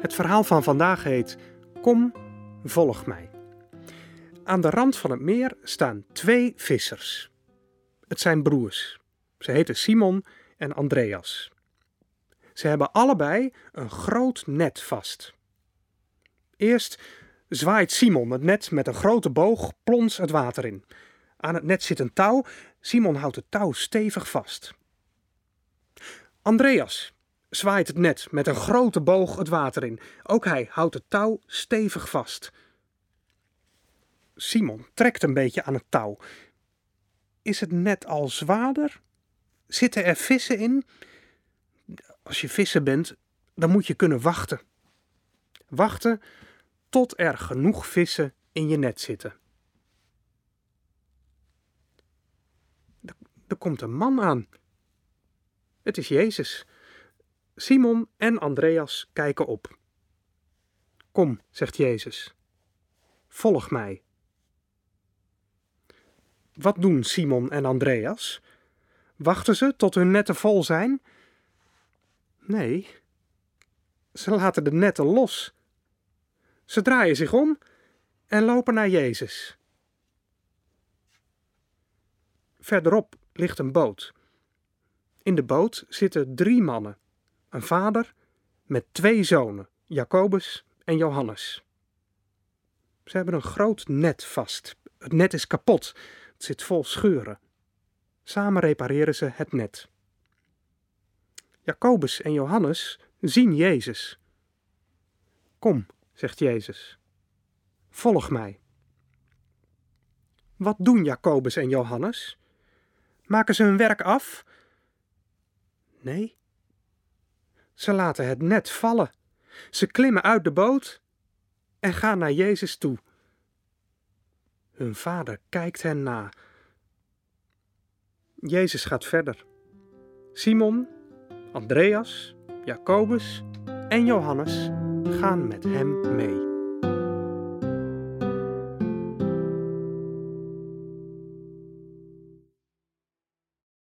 Het verhaal van vandaag heet Kom, volg mij. Aan de rand van het meer staan 2 vissers. Het zijn broers. Ze heten Simon en Andreas. Ze hebben allebei een groot net vast. Eerst zwaait Simon het net met een grote boog plons het water in. Aan het net zit een touw. Simon houdt het touw stevig vast. Andreas zwaait het net met een grote boog het water in. Ook hij houdt het touw stevig vast. Simon trekt een beetje aan het touw. Is het net al zwaarder? Zitten er vissen in? Als je visser bent, dan moet je kunnen wachten. Wachten tot er genoeg vissen in je net zitten. Er komt een man aan. Het is Jezus. Simon en Andreas kijken op. Kom, zegt Jezus. Volg mij. Wat doen Simon en Andreas? Wachten ze tot hun netten vol zijn? Nee, ze laten de netten los. Ze draaien zich om en lopen naar Jezus. Verderop ligt een boot. In de boot zitten 3 mannen. Een vader met 2 zonen, Jacobus en Johannes. Ze hebben een groot net vast. Het net is kapot. Het zit vol scheuren. Samen repareren ze het net. Jacobus en Johannes zien Jezus. Kom, zegt Jezus. Volg mij. Wat doen Jacobus en Johannes? Maken ze hun werk af? Nee. Ze laten het net vallen. Ze klimmen uit de boot en gaan naar Jezus toe. Hun vader kijkt hen na. Jezus gaat verder. Simon, Andreas, Jacobus en Johannes gaan met hem mee.